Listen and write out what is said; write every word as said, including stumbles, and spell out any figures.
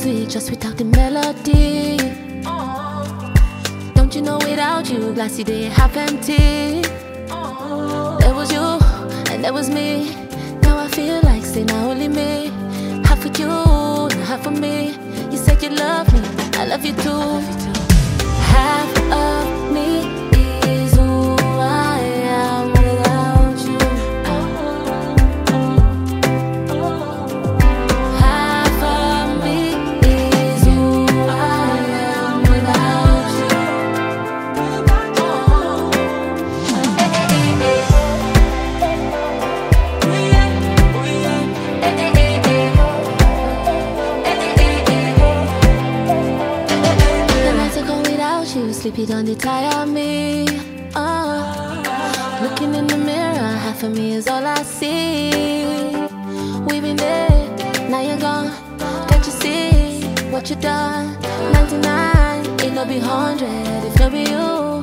sweet just without the melody. Don't you know without you, glassy day half empty. There was you and there was me. Now I feel like say now only me. Half for you and half for me. You said you love me, I love you too. Half of me is who I am without you. Half of me is who I am without you. The nights I go without you, sleepy don't tire me. Oh, looking in the mirror, half of me is all I see. We've been there, now you're gone. Can't you see what you done? ninety-nine, it no be hundred if no be you.